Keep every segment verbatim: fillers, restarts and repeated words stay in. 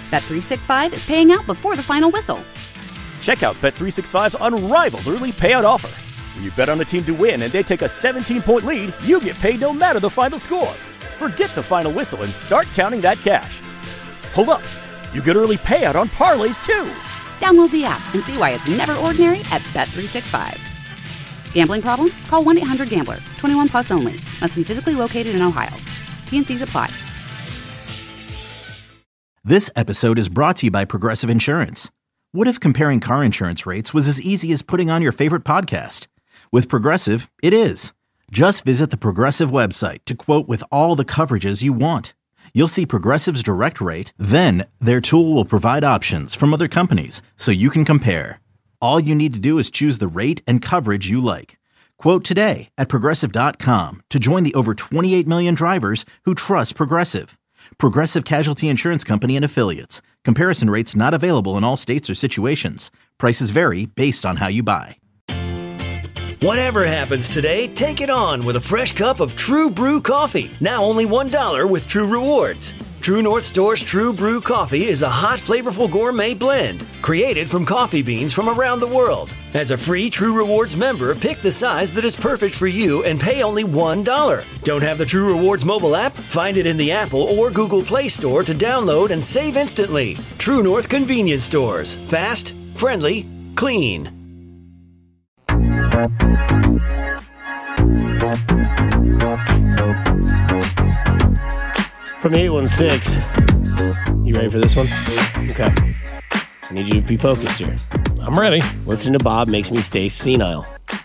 Bet three sixty-five is paying out before the final whistle. Check out Bet three sixty-five's unrivaled early payout offer. When you bet on a team to win and they take a seventeen-point lead, you get paid no matter the final score. Forget the final whistle and start counting that cash. Hold up. You get early payout on parlays, too. Download the app and see why it's never ordinary at Bet three sixty-five. Gambling problem? Call one eight hundred gambler. twenty-one plus only. Must be physically located in Ohio. T and C's apply. This episode is brought to you by Progressive Insurance. What if comparing car insurance rates was as easy as putting on your favorite podcast? With Progressive, it is. Just visit the Progressive website to quote with all the coverages you want. You'll see Progressive's direct rate, then their tool will provide options from other companies so you can compare. All you need to do is choose the rate and coverage you like. Quote today at Progressive dot com to join the over twenty-eight million drivers who trust Progressive. Progressive Casualty Insurance Company and Affiliates. Comparison rates not available in all states or situations. Prices vary based on how you buy. Whatever happens today, take it on with a fresh cup of True Brew coffee. Now only one dollar with True Rewards. True North Store's True Brew coffee is a hot, flavorful gourmet blend created from coffee beans from around the world. As a free True Rewards member, pick the size that is perfect for you and pay only one dollar. Don't have the True Rewards mobile app? Find it in the Apple or Google Play Store to download and save instantly. True North Convenience Stores. Fast, friendly, clean. From eight one six, you ready for this one? Okay. I need you to be focused here. I'm ready. Listening to Bob makes me stay senile.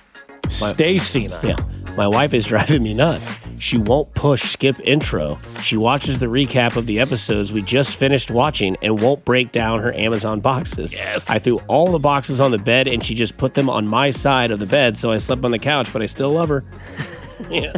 Stay senile. Yeah. My wife is driving me nuts. She won't push skip intro. She watches the recap of the episodes we just finished watching and won't break down her Amazon boxes. Yes. I threw all the boxes on the bed and she just put them on my side of the bed, so I slept on the couch, but I still love her. Yeah.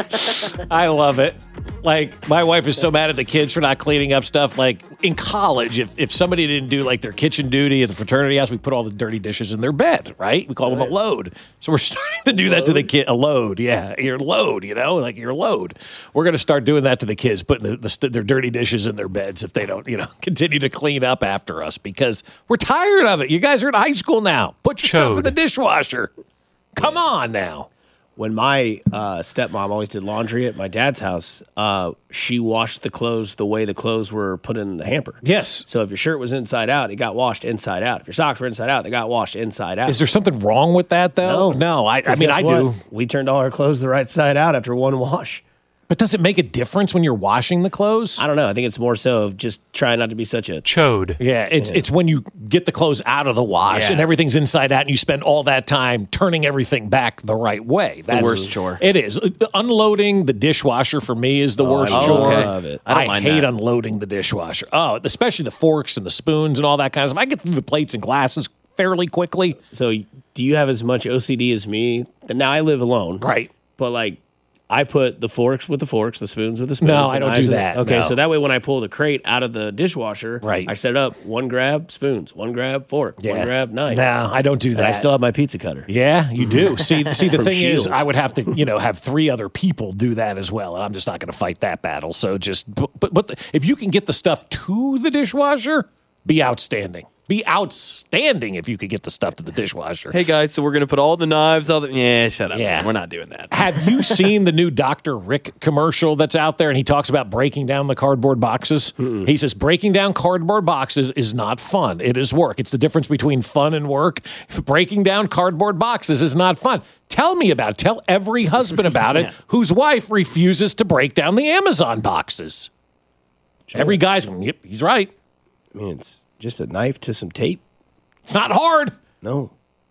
I love it. Like, my wife is so mad at the kids for not cleaning up stuff. Like, in college, if, if somebody didn't do, like, their kitchen duty at the fraternity house, we put all the dirty dishes in their bed, right? We call right. them a load. So we're starting to do load? that to the kid. A load, yeah. Your load, you know? Like, your load. We're going to start doing that to the kids, putting the, the, their dirty dishes in their beds if they don't, you know, continue to clean up after us because we're tired of it. You guys are in high school now. Put your Chode. stuff in the dishwasher. Come on now. When my uh, stepmom always did laundry at my dad's house, uh, she washed the clothes the way the clothes were put in the hamper. Yes. So if your shirt was inside out, it got washed inside out. If your socks were inside out, they got washed inside out. Is there something wrong with that, though? No. No, I, I mean, I what? do. We turned all our clothes the right side out after one wash. But does it make a difference when you're washing the clothes? I don't know. I think it's more so of just trying not to be such a chode. Yeah, it's yeah. it's when you get the clothes out of the wash yeah. and everything's inside out and you spend all that time turning everything back the right way. It's That's the worst chore. It is. Unloading the dishwasher for me is the oh, worst I chore. I love it. I, don't I mind hate that. unloading the dishwasher. Oh, especially the forks and the spoons and all that kind of stuff. I get through the plates and glasses fairly quickly. So do you have as much O C D as me? Now I live alone. Right. But like, I put the forks with the forks, the spoons with the spoons. No, I don't do that. The, okay, no. so that way when I pull the crate out of the dishwasher, right. I set it up, one grab, spoons, one grab, fork, yeah. one grab, knife. No, I don't do that. And I still have my pizza cutter. Yeah, you do. see, see, the From thing Shields. is, I would have to, you know, have three other people do that as well, and I'm just not going to fight that battle. So just, but, but the, if you can get the stuff to the dishwasher, be outstanding. Be outstanding if you could get the stuff to the dishwasher. Hey, guys, so we're going to put all the knives, all the... Yeah, shut up. Yeah. Man. We're not doing that. Have you seen the new Doctor Rick commercial that's out there, and he talks about breaking down the cardboard boxes? Mm-mm. He says breaking down cardboard boxes is not fun. It is work. It's the difference between fun and work. Breaking down cardboard boxes is not fun. Tell me about it. Tell every husband about yeah. it whose wife refuses to break down the Amazon boxes. Sure. Every guy's going, yep, he's right. I mean, it's... just a knife to some tape. It's not hard. No.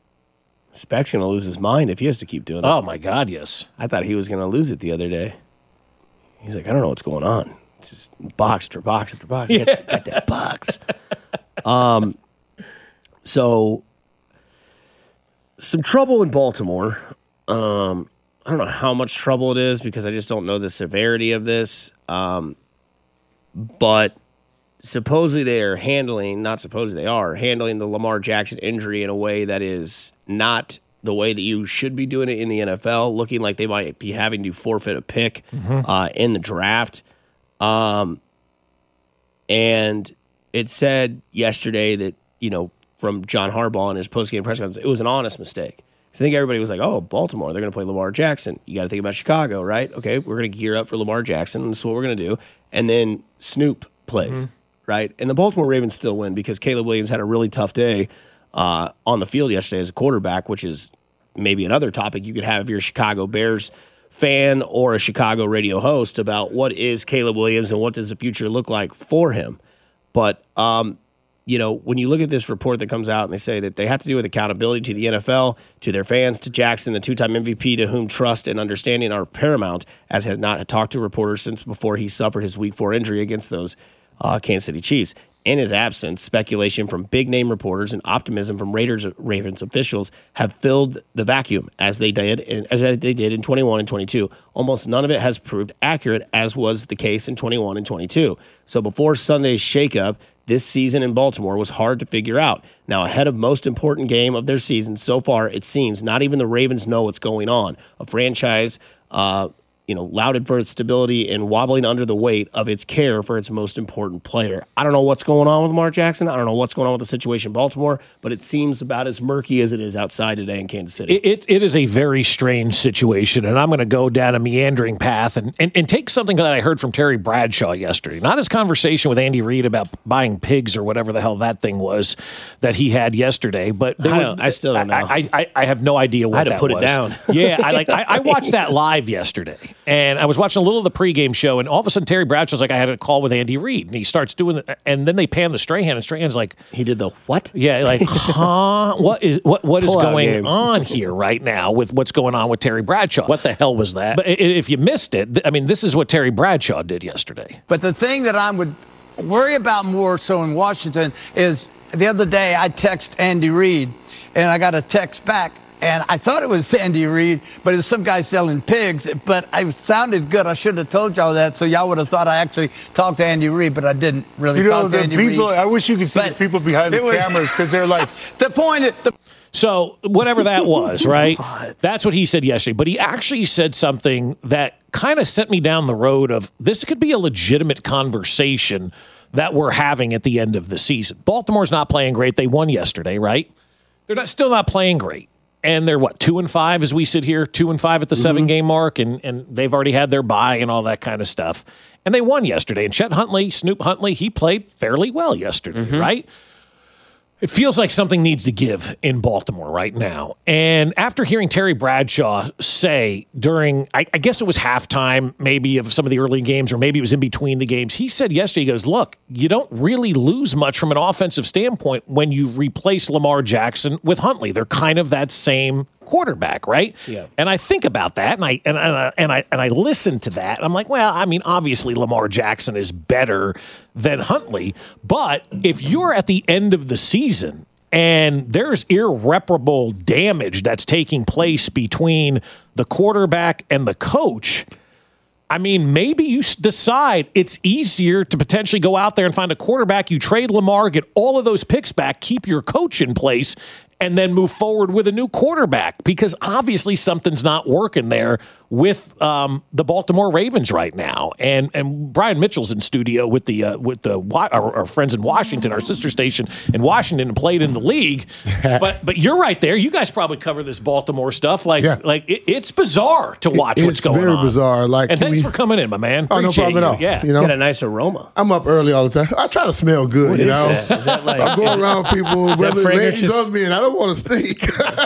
Spec's going to lose his mind if he has to keep doing it. Oh, my God, yes. I thought he was going to lose it the other day. He's like, I don't know what's going on. It's just box after box after box. Yeah. Got, got that box. um, so, some trouble in Baltimore. Um, I don't know how much trouble it is because I just don't know the severity of this. Um, but... supposedly they are handling, not supposedly they are, handling the Lamar Jackson injury in a way that is not the way that you should be doing it in the N F L, looking like they might be having to forfeit a pick mm-hmm. uh, in the draft. Um, and it said yesterday that, you know, from John Harbaugh in his postgame press conference, it was an honest mistake. So I think everybody was like, oh, Baltimore, they're going to play Lamar Jackson. You got to think about Chicago, right? Okay, we're going to gear up for Lamar Jackson, and this is what we're going to do. And then Snoop plays, mm-hmm. right? And the Baltimore Ravens still win because Caleb Williams had a really tough day uh, on the field yesterday as a quarterback, which is maybe another topic you could have if you're a Chicago Bears fan or a Chicago radio host about what is Caleb Williams and what does the future look like for him. But, um, you know, when you look at this report that comes out and they say that they have to do with accountability to the N F L, to their fans, to Jackson, the two-time M V P, to whom trust and understanding are paramount, as had not talked to reporters since before he suffered his week four injury against those uh, Kansas City Chiefs. In his absence, speculation from big-name reporters and optimism from Raiders Ravens officials have filled the vacuum as they did in, as they did in twenty-one and twenty-two. Almost none of it has proved accurate, as was the case in twenty-one and twenty-two. So before Sunday's shakeup, this season in Baltimore was hard to figure out. Now, ahead of most important game of their season so far, it seems not even the Ravens know what's going on. A franchise, uh, you know, lauded for its stability and wobbling under the weight of its care for its most important player. I don't know what's going on with Lamar Jackson. I don't know what's going on with the situation in Baltimore, but it seems about as murky as it is outside today in Kansas City. It, it, it is a very strange situation, and I'm going to go down a meandering path and, and, and take something that I heard from Terry Bradshaw yesterday. Not his conversation with Andy Reid about buying pigs or whatever the hell that thing was that he had yesterday. But I, don't, were, I still don't know. I, I, I have no idea what I had to that put was. it down. Yeah, I like. I, I watched that live yesterday. And I was watching a little of the pregame show, and all of a sudden Terry Bradshaw's like, I had a call with Andy Reid, and he starts doing it, and then they pan the Strahan, and Strahan's like, he did the what? Yeah, like, huh? What is what what is Pull-out going game. on here right now with what's going on with Terry Bradshaw? What the hell was that? But if you missed it, I mean, this is what Terry Bradshaw did yesterday. But the thing that I would worry about more so in Washington is the other day I text Andy Reid, and I got a text back. And I thought it was Andy Reid, but it was some guy selling pigs. But it sounded good. I should have told y'all that, so y'all would have thought I actually talked to Andy Reid, but I didn't really you know, talk to the Andy people, Reid. I wish you could see but the people behind the was, cameras because they're like. The point is. The- So whatever that was, right? That's what he said yesterday. But he actually said something that kind of sent me down the road of this could be a legitimate conversation that we're having at the end of the season. Baltimore's not playing great. They won yesterday, right? They're not still not playing great. And they're, what, two and five as we sit here, two and five at the mm-hmm. seven-game mark, and, and they've already had their bye and all that kind of stuff. And they won yesterday. And Chet Huntley, Snoop Huntley, he played fairly well yesterday, mm-hmm. right? It feels like something needs to give in Baltimore right now. And after hearing Terry Bradshaw say during, I, I guess it was halftime, maybe of some of the early games, or maybe it was in between the games, he said yesterday, he goes, look, you don't really lose much from an offensive standpoint when you replace Lamar Jackson with Huntley. They're kind of that same quarterback, right? Yeah. And I think about that, and I and, and I and I and I listen to that. And I'm like, well, I mean, obviously Lamar Jackson is better than Huntley, but if you're at the end of the season and there's irreparable damage that's taking place between the quarterback and the coach, I mean, maybe you decide it's easier to potentially go out there and find a quarterback. You trade Lamar, get all of those picks back, keep your coach in place, and then move forward with a new quarterback, because obviously something's not working there with um, the Baltimore Ravens right now. And and Brian Mitchell's in studio with the uh, with the our, our friends in Washington, our sister station in Washington, and played in the league. but but you're right there. You guys probably cover this Baltimore stuff. Like yeah. like it, it's bizarre to watch it's what's going on. It's very bizarre. Like, and thanks we, for coming in, my man. Oh, Appreciate no problem you. at all. Yeah, you know, got a nice aroma. I'm up early all the time. I try to smell good. What you is know, that? Is that like, I'm going around people, whether ladies just... or men. I don't want to stink.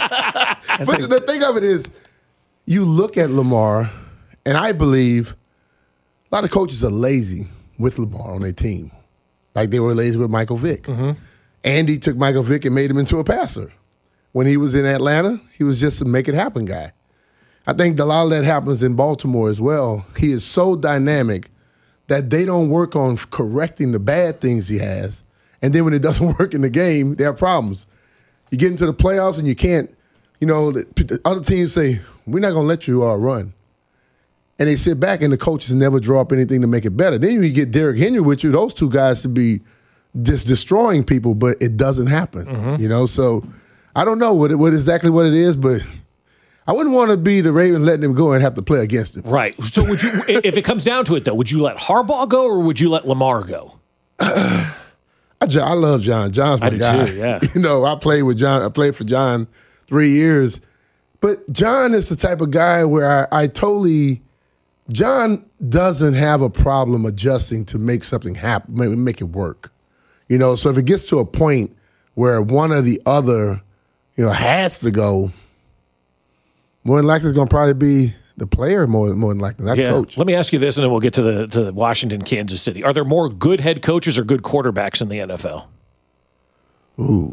But like, the thing of it is, you look at Lamar, and I believe a lot of coaches are lazy with Lamar on their team. Like they were lazy with Michael Vick. Mm-hmm. Andy took Michael Vick and made him into a passer. When he was in Atlanta, he was just a make-it-happen guy. I think a lot of that happens in Baltimore as well. He is so dynamic that they don't work on correcting the bad things he has. And then when it doesn't work in the game, there are problems. You get into the playoffs and you can't, you know, the, the other teams say, we're not going to let you uh, run. And they sit back and the coaches never draw up anything to make it better. Then you get Derrick Henry with you, those two guys to be just destroying people, but it doesn't happen, mm-hmm. you know? So I don't know what, it, what exactly what it is, but I wouldn't want to be the Ravens letting him go and have to play against him. Right. So would you, if it comes down to it, though, would you let Harbaugh go or would you let Lamar go? Uh, I about John. I love John. John's my I do guy. too, yeah. You know, I played with John. I played for John three years. But John is the type of guy where I, I totally – John doesn't have a problem adjusting to make something happen, make, make it work. You know, so if it gets to a point where one or the other, you know, has to go, more than likely it's going to probably be the player more, more than likely, not the Yeah. coach. Let me ask you this, and then we'll get to the to Washington, Kansas City. Are there more good head coaches or good quarterbacks in the N F L? Ooh.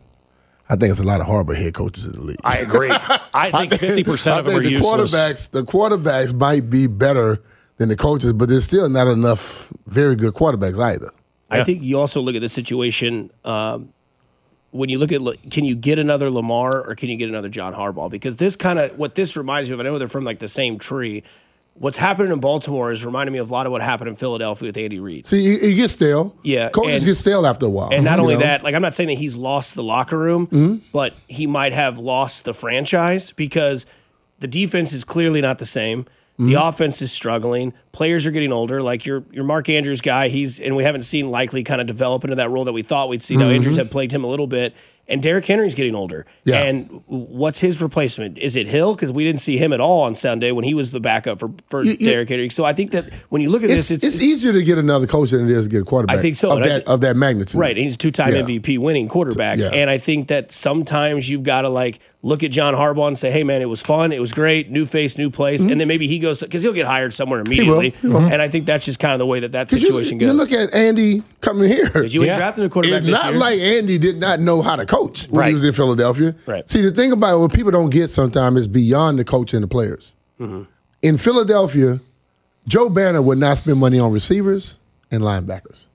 I think it's a lot of horrible head coaches in the league. I agree. I think fifty percent of them I are think the useless. Quarterbacks, the quarterbacks might be better than the coaches, but there's still not enough very good quarterbacks either. I Yeah. think you also look at the situation um, when you look at can you get another Lamar or can you get another John Harbaugh? Because this kind of what this reminds me of. I know they're from like the same tree. What's happening in Baltimore is reminding me of a lot of what happened in Philadelphia with Andy Reid. See, you, you get stale. Yeah, Coaches and- get stale after a while. And not you only know? that, like I'm not saying that he's lost the locker room, Mm-hmm. but he might have lost the franchise because the defense is clearly not the same. The Mm-hmm. offense is struggling. Players are getting older. Like your your Mark Andrews guy, he's and we haven't seen likely kind of develop into that role that we thought we'd see. Now Andrews had plagued him a little bit, and Derrick Henry's getting older. Mm-hmm. Yeah. And what's his replacement? Is it Hill? Because we didn't see him at all on Sunday when he was the backup for for You- you- Derrick Henry. So I think that when you look at It's, this, it's, easier to get another coach than it is to get a quarterback. I think so, Of, and I that, thi- of that magnitude. Right, and he's a two-time Yeah. M V P winning quarterback. Yeah. And I think that sometimes you've got to like look at John Harbaugh and say, "Hey, man, it was fun, it was great, new face, new place," and then maybe he goes because he'll get hired somewhere immediately. Mm-hmm. He will. And I think that's just kind of the way that that 'Cause you, situation you goes. look at Andy coming here. Because you ain't Yeah. drafted a quarterback It's this not year. like Andy did not know how to coach when Right. he was in Philadelphia. Right. See, the thing about it, what people don't get sometimes is beyond the coach and the players. Mm-hmm. In Philadelphia, Joe Banner would not spend money on receivers and linebackers.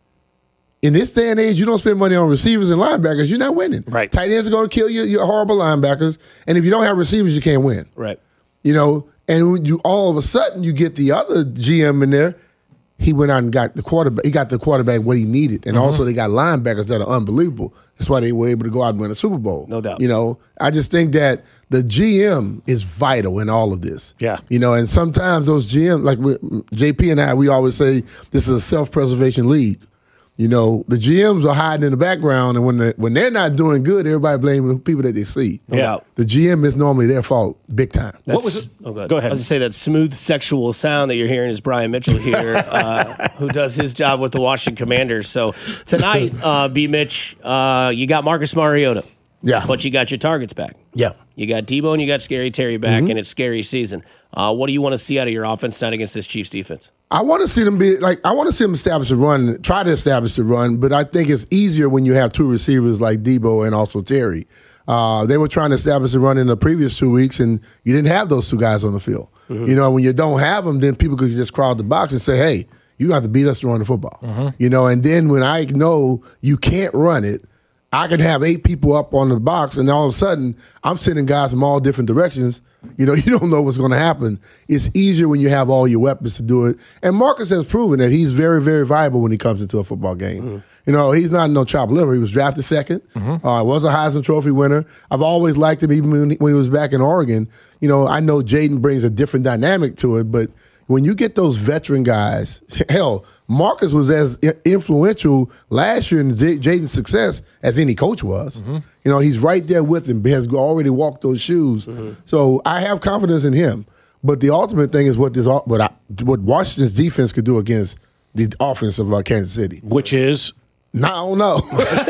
In this day and age, you don't spend money on receivers and linebackers, you're not winning. Right. Tight ends are going to kill you, you're horrible linebackers. And if you don't have receivers, you can't win. right. You know, and when you all of a sudden you get the other G M in there, he went out and got the quarterback. He got the quarterback what he needed, and also they got linebackers that are unbelievable. That's why they were able to go out and win a Super Bowl. No doubt. You know, I just think that the G M is vital in all of this. Yeah. You know, and sometimes those G M, like we, J P and I, we always say this is a self-preservation league. You know, the G Ms are hiding in the background, and when they when they're not doing good, everybody blaming the people that they see. No Yeah. doubt. The G M is normally their fault, big time. What was That's- it? Oh, go ahead. Go ahead. I was going to say that smooth sexual sound that you're hearing is Brian Mitchell here, uh, who does his job with the Washington Commanders. So tonight, uh, B. Mitch, uh, you got Marcus Mariota. Yeah. But you got your targets back. Yeah. You got Debo and you got Scary Terry back, Mm-hmm. and it's scary season. Uh, what do you want to see out of your offense tonight against this Chiefs defense? I want to see them be like I want to see them establish a run, try to establish the run, but I think it's easier when you have two receivers like Debo and also Terry. Uh, they were trying to establish a run in the previous two weeks, and you didn't have those two guys on the field. You know, when you don't have them, then people could just crowd the box and say, "Hey, you have to beat us to run the football." You know, and then when I know you can't run it, I can have eight people up on the box, and all of a sudden, I'm sending guys from all different directions. You know, you don't know what's going to happen. It's easier when you have all your weapons to do it. And Marcus has proven that he's very, very viable when he comes into a football game. Mm-hmm. You know, he's not no chop liver. He was drafted second. Mm-hmm. Uh, was a Heisman Trophy winner. I've always liked him, even when he, when he was back in Oregon. You know, I know Jaden brings a different dynamic to it, but when you get those veteran guys, hell, Marcus was as i- influential last year in J- Jaden's success as any coach was. Mm-hmm. You know, he's right there with him. He has already walked those shoes. So I have confidence in him. But the ultimate thing is what this what I, what Washington's defense could do against the offense of uh, Kansas City. Which is No, I don't know.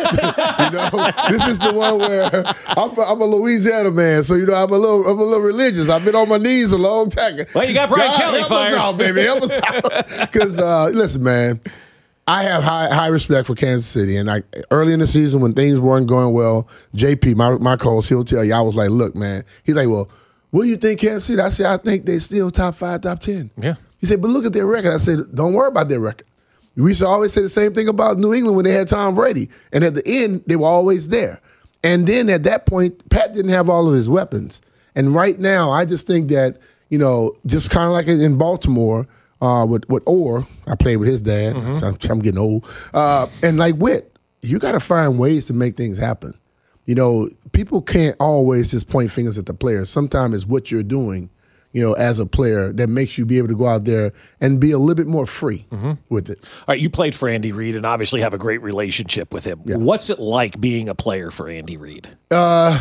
you know, this is the one where I'm, I'm a Louisiana man, so you know I'm a little I'm a little religious. I've been on my knees a long time. Well, you got Brian God, Kelly help fired. us out, baby. Help us out. Because uh, listen, man, I have high high respect for Kansas City, and I early in the season when things weren't going well, J P, my my co-host, he'll tell you, I was like, look, man. He's like, well, what do you think Kansas City? I said, I think they still top five, top ten. Yeah. He said, but look at their record. I said, don't worry about their record. We used to always say the same thing about New England when they had Tom Brady. And at the end, they were always there. And then at that point, Pat didn't have all of his weapons. And right now, I just think that, you know, just kind of like in Baltimore uh, with, with Orr, I played with his dad. Mm-hmm. I'm, I'm getting old. Uh, and like Witt, you got to find ways to make things happen. You know, people can't always just point fingers at the players. Sometimes it's what you're doing. you know, as a player that makes you be able to go out there and be a little bit more free Mm-hmm. with it. All right, you played for Andy Reid and obviously have a great relationship with him. Yeah. What's it like being a player for Andy Reid? Uh,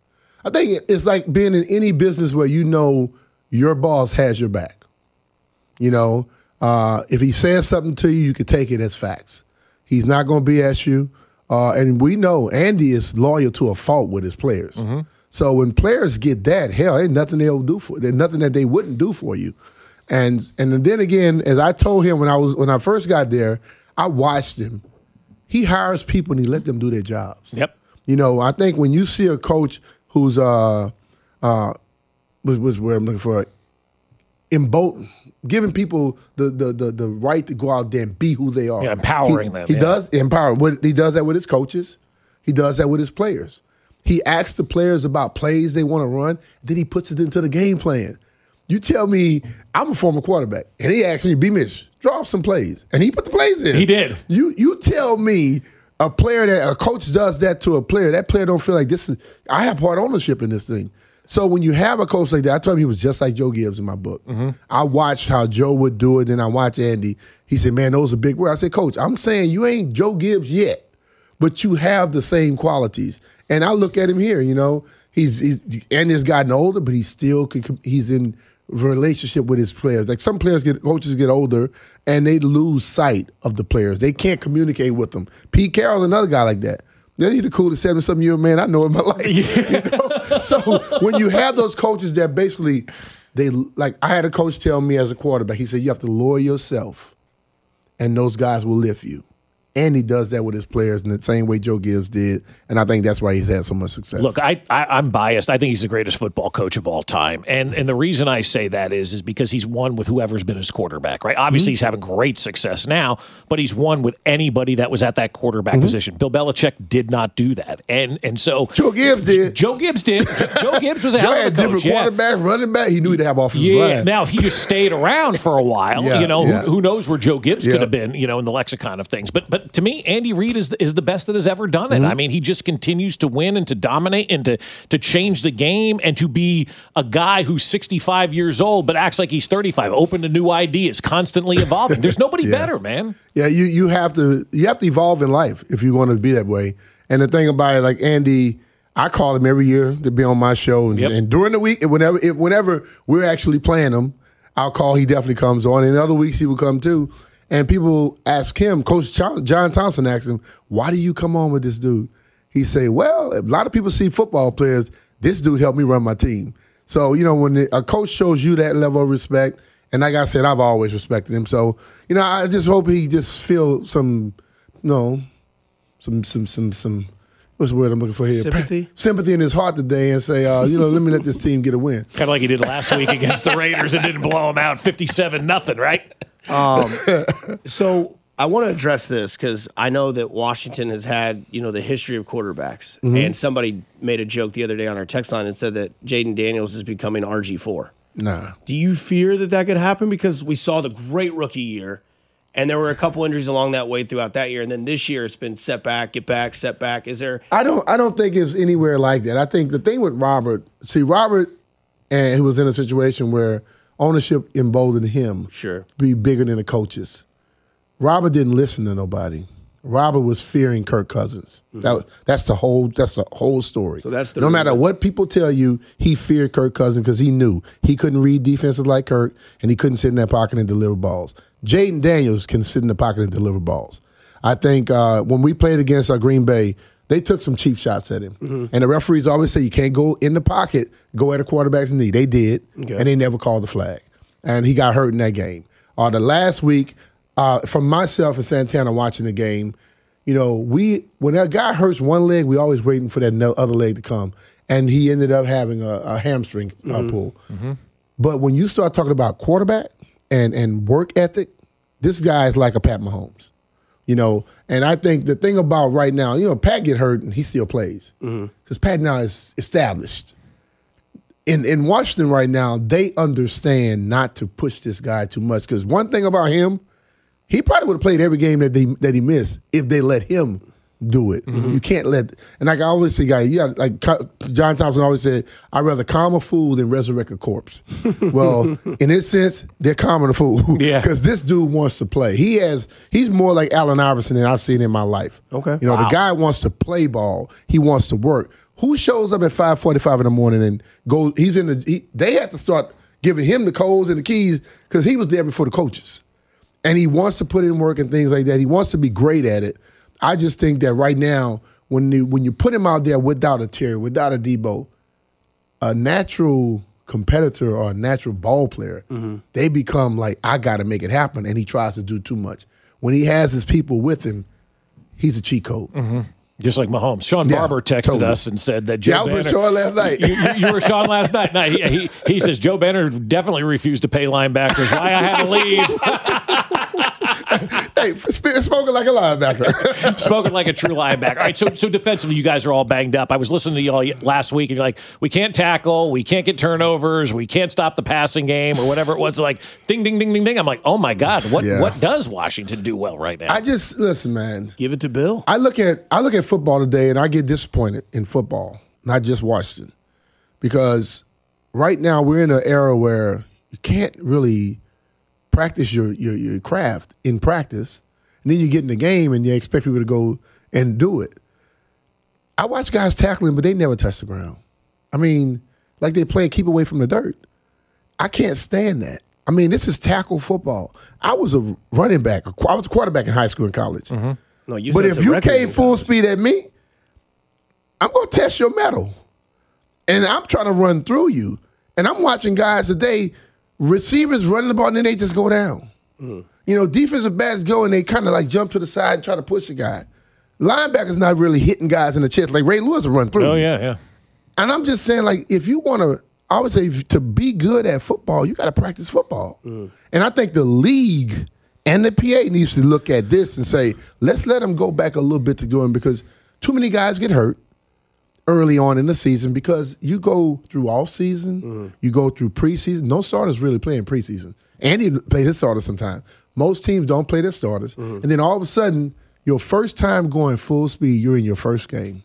I think it's like being in any business where you know your boss has your back. You know, uh, if he says something to you, you can take it as facts. He's not going to B S you. Uh, and we know Andy is loyal to a fault with his players. Mm-hmm. So when players get that, hell, ain't nothing they'll do for. There's nothing that they wouldn't do for you. And and then again, as I told him when I was when I first got there, I watched him. He hires people and he let them do their jobs. Yep. You know, I think when you see a coach who's uh uh was was where I'm looking for, emboldened, giving people the, the the the right to go out there and be who they are. Yeah, empowering he, them. He yeah. does empower. What he does that with his coaches. He does that with his players. He asks the players about plays they want to run, then he puts it into the game plan. You tell me, I'm a former quarterback, and he asked me, B. Mitch, draw up some plays. And he put the plays in. He did. You you tell me a player that a coach does that to a player, that player don't feel like this is, I have part ownership in this thing. So when you have a coach like that, I told him he was just like Joe Gibbs in my book. Mm-hmm. I watched how Joe would do it, then I watched Andy. He said, man, those are big words. I said, Coach, I'm saying you ain't Joe Gibbs yet, but you have the same qualities. And I look at him here, you know, he's, he's Andy's gotten older, but he still he's in relationship with his players. Like some players get coaches get older and they lose sight of the players. They can't communicate with them. Pete Carroll, another guy like that. Yeah, he's the coolest seventy-something year old man I know in my life. Yeah. You know? So when you have those coaches that basically, they like I had a coach tell me as a quarterback, he said, you have to lower yourself and those guys will lift you. And he does that with his players in the same way Joe Gibbs did. And I think that's why he's had so much success. Look, I, I, I'm biased. I think he's the greatest football coach of all time. And and the reason I say that is, is because he's won with whoever's been his quarterback, right? Obviously, mm-hmm. he's having great success now, but he's won with anybody that was at that quarterback mm-hmm. position. Bill Belichick did not do that. And and so Joe Gibbs did. Joe Gibbs did. Joe Gibbs was a Joe hell of a had coach. different yeah. quarterback, running back. He knew he'd have offensive Yeah, line. now if he just stayed around for a while, Yeah, you know, yeah. who, who knows where Joe Gibbs Yeah. could have been, you know, in the lexicon of things. But but to me, Andy Reid is the, is the best that has ever done it. Mm-hmm. I mean, he just continues to win and to dominate and to to change the game and to be a guy who's sixty-five years old but acts like he's thirty-five, open to new ideas, constantly evolving. There's nobody Yeah. better, man. Yeah, you you have to you have to evolve in life if you want to be that way. And the thing about it, like Andy, I call him every year to be on my show, and, Yep. and during the week, whenever if, whenever we're actually playing him, I'll call. He definitely comes on. And in other weeks, he will come too. And people ask him, Coach John Thompson asked him, why do you come on with this dude? He say, well, a lot of people see football players. This dude helped me run my team. So, you know, when the, a coach shows you that level of respect, and like I said, I've always respected him. So, you know, I just hope he just feel some, you know, some, some, some, some, what's the word I'm looking for here? Sympathy? Sympathy in his heart today and say, uh, you know, let me let this team get a win. Kind of like he did last week against the Raiders and didn't blow them out fifty-seven nothing, right? Um, so I want to address this because I know that Washington has had, you know, the history of quarterbacks. Mm-hmm. And somebody made a joke the other day on our text line and said that Jaden Daniels is becoming R G four. Nah. Do you fear that that could happen? Because we saw the great rookie year, and there were a couple injuries along that way throughout that year. And then this year it's been setback, get back, setback. Is there... I don't I don't think it's anywhere like that. I think the thing with Robert, see, Robert, and he was in a situation where ownership emboldened him Sure. to be bigger than the coaches. Robert didn't listen to nobody. Robert was fearing Kirk Cousins. Mm-hmm. That that's the whole that's the whole story. So that's the no matter reason. what people tell you, he feared Kirk Cousins because he knew he couldn't read defenses like Kirk, and he couldn't sit in that pocket and deliver balls. Jaden Daniels can sit in the pocket and deliver balls. I think uh, when we played against uh, Green Bay, they took some cheap shots at him. Mm-hmm. And the referees always say you can't go in the pocket, go at a quarterback's knee. They did, Okay. and they never called the flag. And he got hurt in that game. Uh, the last week, uh, from myself and Santana watching the game, you know, we when that guy hurts one leg, we always waiting for that no- other leg to come. And he ended up having a, a hamstring uh, Mm-hmm. pull. Mm-hmm. But when you start talking about quarterback and, and work ethic, this guy is like a Pat Mahomes. You know, and I think the thing about right now, you know, Pat get hurt and he still plays because mm-hmm. Pat now is established. In in Washington right now, they understand not to push this guy too much because one thing about him, he probably would have played every game that they that he missed if they let him do it. Mm-hmm. You can't let, and like I always say, guys, you got, like John Thompson always said, I'd rather calm a fool than resurrect a corpse. Well, in this sense, they're calming a fool. Yeah. Because this dude wants to play. He has, he's more like Allen Iverson than I've seen in my life. Okay. You know, Wow. the guy wants to play ball. He wants to work. Who shows up at five forty-five in the morning and goes, he's in the, he, they have to start giving him the codes and the keys because he was there before the coaches. And he wants to put in work and things like that. He wants to be great at it. I just think that right now, when you, when you put him out there without a Terry, without a Debo, a natural competitor or a natural ball player, mm-hmm. they become like, I got to make it happen, and he tries to do too much. When he has his people with him, he's a cheat code. Mm-hmm. Just like Mahomes. Sean Yeah, Barber texted totally. us and said that Joe Yeah, I was Banner, with Sean last night. You, you- you were Sean last night. No, he, he, he says Joe Banner definitely refused to pay linebackers. Why I had to leave. Hey, sp- spoken like a linebacker. Spoken like a true linebacker. All right, so so defensively, you guys are all banged up. I was listening to y'all last week, and you're like, we can't tackle, we can't get turnovers, we can't stop the passing game, or whatever it was. Like, ding, ding, ding, ding, ding. I'm like, oh my God, what Yeah. what does Washington do well right now? I just listen, man. Give it to Bill. I look at I look at football today, and I get disappointed in football, not just Washington, because right now we're in an era where you can't really practice your your, your craft in practice, and then you get in the game and you expect people to go and do it. I watch guys tackling, but they never touch the ground. I mean, like they're playing keep away from the dirt. I can't stand that. I mean, this is tackle football. I was a running back. I was a quarterback in high school and college. Mm-hmm. No, you But set if some you records came in full college. speed at me, I'm going to test your metal. And I'm trying to run through you. And I'm watching guys today, receivers running the ball, and then they just go down. Mm. You know, defensive backs go and they kind of like jump to the side and try to push the guy. Linebackers not really hitting guys in the chest like Ray Lewis will run through. oh, you. yeah, yeah. And I'm just saying, like, if you want to, I would say if, to be good at football, you got to practice football. Mm. And I think the league and the P A needs to look at this and say, let's let them go back a little bit to doing, because too many guys get hurt early on in the season because you go through off season, Mm. you go through preseason. No starters really playing preseason. Andy plays his starters sometimes. Most teams don't play their starters. Mm-hmm. And then all of a sudden, your first time going full speed, you're in your first game.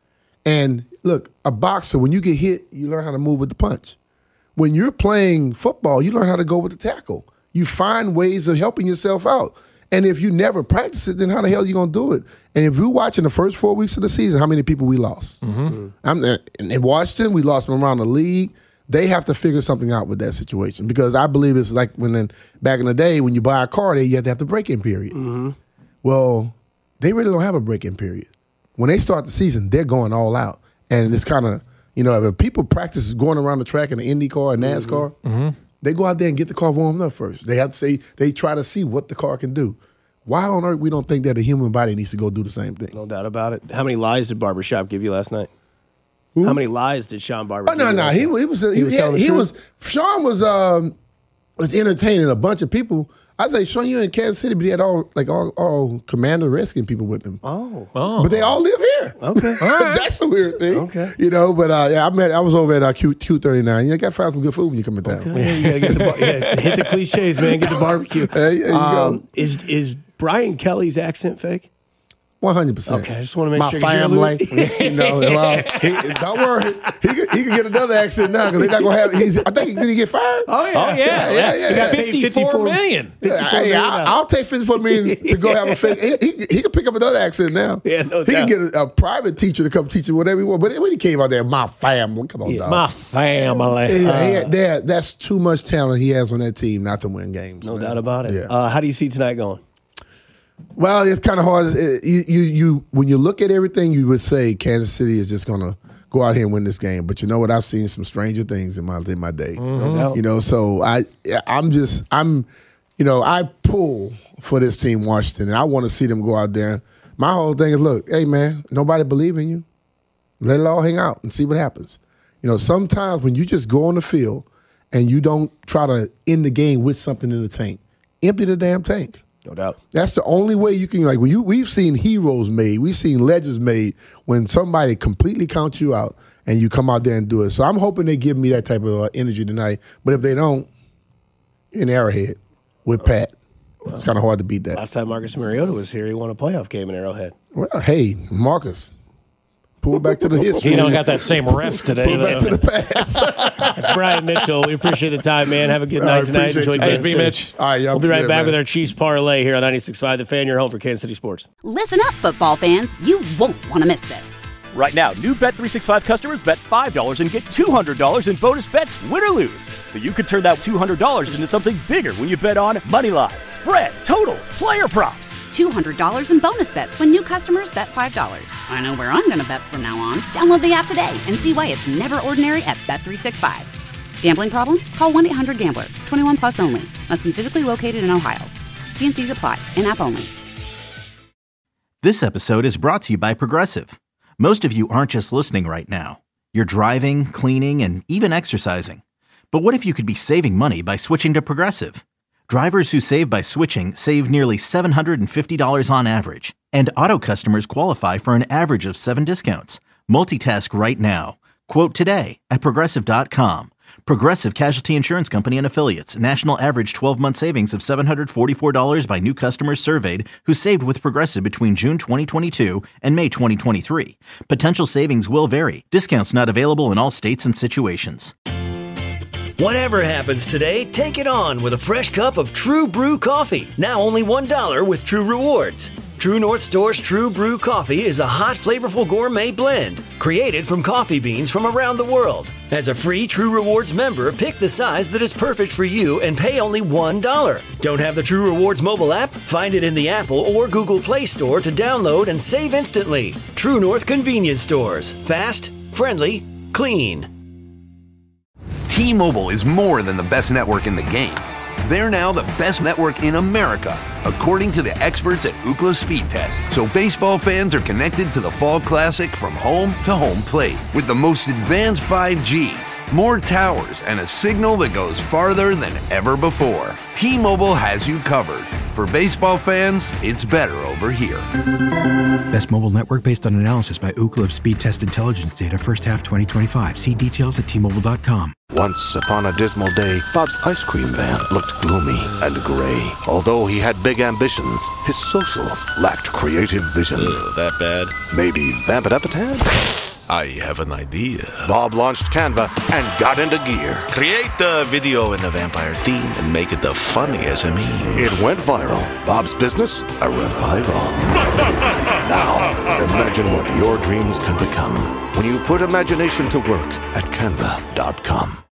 And look, a boxer, when you get hit, you learn how to move with the punch. When you're playing football, you learn how to go with the tackle. You find ways of helping yourself out. And if you never practice it, then how the hell are you going to do it? And if you're watching the first four weeks of the season, how many people we lost? Mm-hmm. I'm there. In Washington, we lost them around the league. They have to figure something out with that situation, because I believe it's like when in, back in the day when you buy a car, you have to have the break-in period. Mm-hmm. Well, they really don't have a break-in period. When they start the season, they're going all out. And it's kind of, you know, if people practice going around the track in the Indy car or NASCAR, Mm-hmm. they go out there and get the car warmed up first. They have to say, they try to see what the car can do. Why on earth we don't think that a human body needs to go do the same thing? No doubt about it. How many lies did Barbershop give you last night? How many lies did Sean Barber? Oh no, give you no, last he, night? was- he was he, He was he, telling the he truth? was Sean was um was entertaining a bunch of people. I say, Sean, you in Kansas City, but he had all like all, all Commander Redskins people with him. Oh, Oh. But they all live here. Okay. That's a weird thing. Okay. You know, but uh, yeah, I met I was over at uh, Q Q thirty-nine. You got to find some good food when you come in town. Yeah, you gotta get the bar- yeah, hit the cliches, man. Get the barbecue. Hey, there you Um, go. is is Brian Kelly's accent fake? One hundred percent. Okay, I just wanna make My sure, 'cause you're a family. little- you know, well, he, don't worry. He could, he could get another accent now because they're not gonna have. He's, I think did he get fired? Oh yeah, Oh, yeah. Yeah, yeah, yeah. He got paid fifty-four million. Yeah, hey, I, I'll take fifty-four million to go have a fake. He, he, he can pick up another accent now. Yeah, no he doubt. can get a, a private teacher to come teach him whatever he wants. But when he came out there, my family, come on, dog. My family. Yeah, he had- they had- that's too much talent he has on that team not to win games. No man. doubt about it. Yeah. Uh, how do you see tonight going? Well, it's kind of hard. It- You, you, you, when you look at everything, you would say Kansas City is just going to go out here and win this game. But you know what? I've seen some stranger things in my in my day. No doubt. You know, so I, I'm just, I'm, you know, I pull for this team, Washington, and I want to see them go out there. My whole thing is, look, hey man, nobody believe in you. Let it all hang out and see what happens. You know, sometimes when you just go on the field and you don't try to end the game with something in the tank, empty the damn tank. No doubt. That's the only way you can, like, when you, we've seen heroes made, we've seen legends made when somebody completely counts you out and you come out there and do it. So I'm hoping they give me that type of uh, energy tonight. But if they don't, you're in Arrowhead with Pat. It's kind of hard to beat that. Last time Marcus Mariota was here, he won a playoff game in Arrowhead. Well, hey, Marcus, pull back to the history. You don't got that same ref today. Pull back to the past. That's Brian Mitchell. We appreciate the time, man. Have a good I night tonight. appreciate Enjoy you. Kansas Hey, City. Mitch. All right, y'all We'll be right good, back man. with our Chiefs parlay here on ninety-six point five The Fan, your home for Kansas City sports. Listen up, football fans. You won't want to miss this. Right now, new Bet three sixty-five customers bet five dollars and get two hundred dollars in bonus bets, win or lose. So you could turn that two hundred dollars into something bigger when you bet on money line, spread, totals, player props. two hundred dollars in bonus bets when new customers bet five dollars. I know where I'm going to bet from now on. Download the app today and see why it's never ordinary at Bet three sixty-five. Gambling problem? Call one eight hundred gambler. twenty-one plus only. Must be physically located in Ohio. T and C's apply. In-app only. This episode is brought to you by Progressive. Most of you aren't just listening right now. You're driving, cleaning, and even exercising. But what if you could be saving money by switching to Progressive? Drivers who save by switching save nearly seven hundred fifty dollars on average. And auto customers qualify for an average of seven discounts. Multitask right now. Quote today at Progressive dot com. Progressive Casualty Insurance Company and Affiliates. National average twelve-month savings of seven hundred forty-four dollars by new customers surveyed who saved with Progressive between June twenty twenty-two and May twenty twenty-three. Potential savings will vary. Discounts not available in all states and situations. Whatever happens today, take it on with a fresh cup of True Brew coffee. Now only one dollar with True Rewards. True North Store's True Brew coffee is a hot, flavorful gourmet blend created from coffee beans from around the world. As a free True Rewards member, pick the size that is perfect for you and pay only one dollar. Don't have the True Rewards mobile app? Find it in the Apple or Google Play Store to download and save instantly. True North Convenience Stores. Fast, friendly, clean. T-Mobile is more than the best network in the game. They're now the best network in America, according to the experts at Ookla Speed Test. So baseball fans are connected to the Fall Classic from home to home plate with the most advanced five G, more towers, and a signal that goes farther than ever before. T-Mobile has you covered. For baseball fans, it's better over here. Best mobile network based on analysis by Ookla of Speed Test Intelligence data first half twenty twenty-five. See details at T Mobile dot com. Once upon a dismal day, Bob's ice cream van looked gloomy and gray. Although he had big ambitions, his socials lacked creative vision. Ugh, that bad? Maybe vamp it up a tad? I have an idea. Bob launched Canva and got into gear. Create the video in the vampire theme and make it the funniest of me. It went viral. Bob's business, a revival. Now, imagine what your dreams can become when you put imagination to work at Canva dot com.